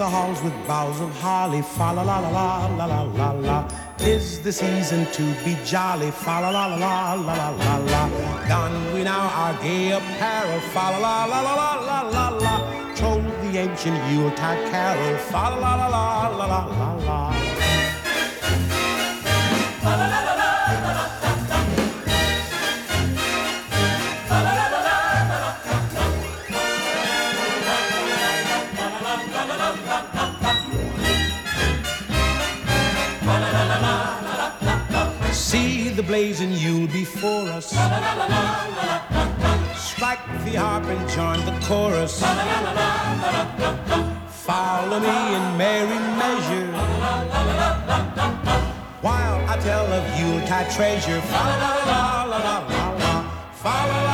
the halls with boughs of holly. Fa la la la la la la la la. 'Tis the season to be jolly. Fa la la la la la la la la. Don we now our gay apparel. Fa la la la la la la la la. Troll the ancient Yuletide carol. Fa la la la la la la la la. La la la la la la la. See the blazing Yule before us. Strike the harp and join the chorus. Follow me in merry measure while I tell of Yuletide treasure. Fa la la la la la la la.